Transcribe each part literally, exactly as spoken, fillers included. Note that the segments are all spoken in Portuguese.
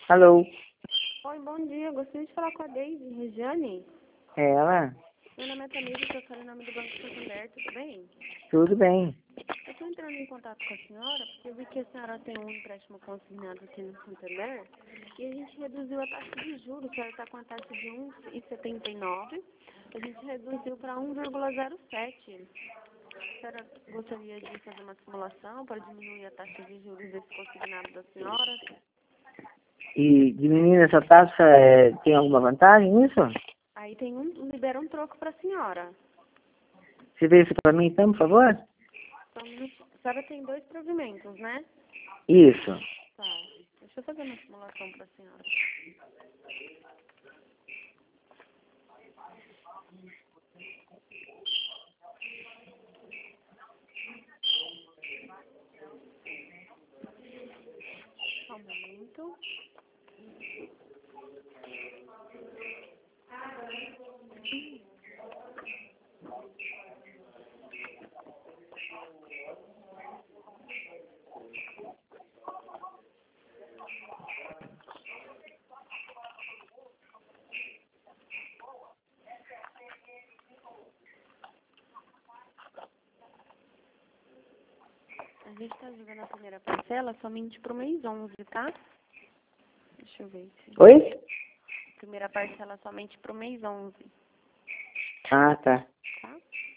Alô? Oi, bom dia. Gostaria de falar com a Deise Regiane. É ela? Meu nome é Tamires, eu estou em nome do Banco Santander, tudo bem? Tudo bem. Eu estou entrando em contato com a senhora porque eu vi que a senhora tem um empréstimo consignado aqui no Santander e a gente reduziu a taxa de juros, a senhora está com a taxa de um vírgula setenta e nove, a gente reduziu para um vírgula zero sete. A senhora gostaria de fazer uma simulação para diminuir a taxa de juros desse consignado da senhora? E diminuindo essa taxa, é, tem alguma vantagem nisso? Aí tem um, libera um troco para a senhora. Você vê isso para mim então, por favor? Só um minutinho. A senhora tem dois provimentos, né? Isso. Tá. Deixa eu fazer uma simulação para a senhora. Só um momento. A gente está jogando a primeira parcela somente para o mês onze, tá? Deixa eu ver se... Oi? Primeira parcela somente para o mês onze, Ah, tá. tá?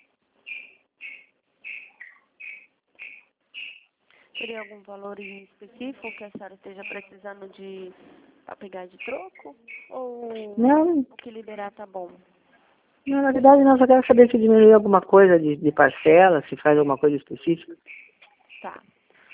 Teria algum valor em específico que a senhora esteja precisando de para pegar de troco? Ou Não, o que liberar tá bom? não, na verdade não, só quero saber se diminuiu alguma coisa de, de parcela, se faz alguma coisa específica. Tá.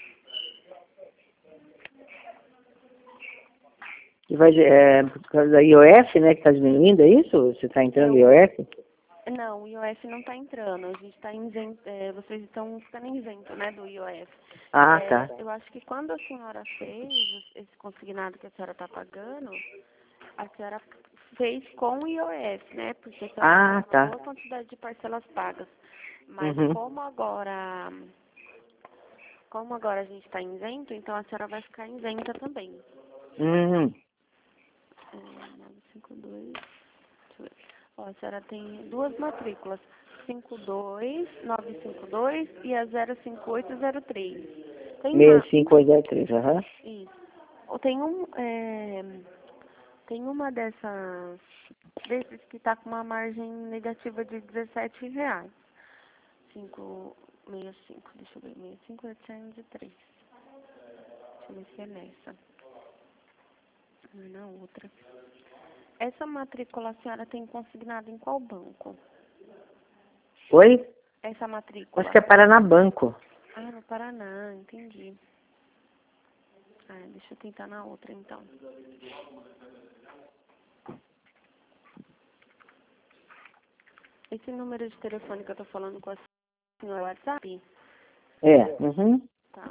E vai, é, por causa da I O F, né, que está diminuindo, é isso? Você está entrando Eu... I O F? Não, o I O F não está entrando. A gente está isento, é, vocês estão ficando isento, né, do I O F. Ah, É, tá. eu acho que quando a senhora fez esse consignado que a senhora está pagando, a senhora fez com o I O F, né? Porque a senhora Ah, tem uma tá. boa quantidade de parcelas pagas. Mas Uhum. como agora, como agora a gente está isento, então a senhora vai ficar isenta também. Uhum. É, nove cinco dois, deixa eu ver. Ó, a senhora tem duas matrículas, cinco dois, nove cinco dois e a zero cinco oito zero três. Tem uma, seis cinco oito zero três, aham. isso. Ou tem um, é, tem uma dessas, desses que está com uma margem negativa de dezessete reais. cinco sessenta e cinco, deixa eu ver, sessenta e cinco oitocentos e três. Deixa eu ver se é nessa. Não é na outra. Essa matrícula a senhora tem consignado em qual banco? Oi? Essa matrícula? Acho que é Paraná Banco. Ah, no Paraná, entendi. Ah, deixa eu tentar na outra então. Esse número de telefone que eu tô falando com a senhora é o WhatsApp? É. Uhum. Tá.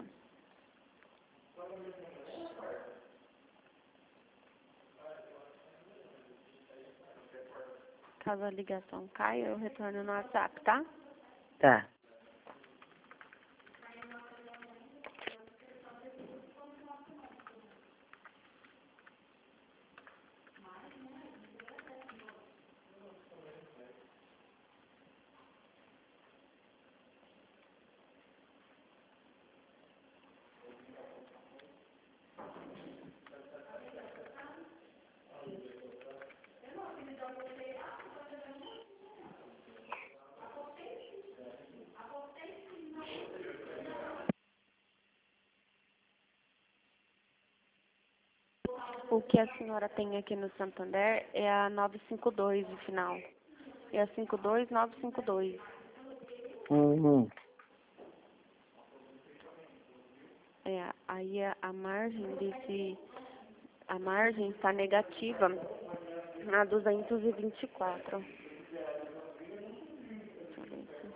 Caso a ligação caia, eu retorno no WhatsApp, tá? Tá. O que a senhora tem aqui no Santander é a nove cinco dois de final. É a cinco dois nove cinco dois. Uhum. É, aí a, a margem desse... A margem está negativa na duzentos e vinte e quatro. Deixa eu ver aqui.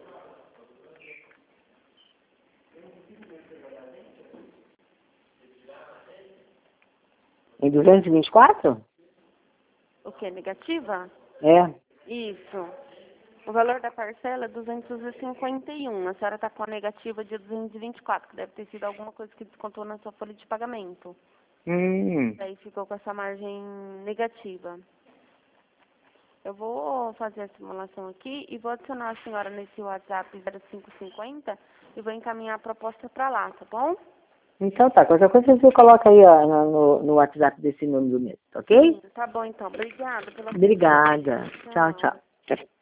Em duzentos e vinte e quatro? O que? Negativa? É. Isso. O valor da parcela é duzentos e cinquenta e um. A senhora está com a negativa de duzentos e vinte e quatro, que deve ter sido alguma coisa que descontou na sua folha de pagamento. Hum. Daí ficou com essa margem negativa. Eu vou fazer a simulação aqui e vou adicionar a senhora nesse WhatsApp zero cinco cinquenta e vou encaminhar a proposta para lá, tá bom? Então tá, qualquer coisa você coloca aí ó, no, no WhatsApp desse número mesmo, ok? Sim, tá bom então. Obrigada pela Obrigada. Tchau, atenção. tchau. Tchau.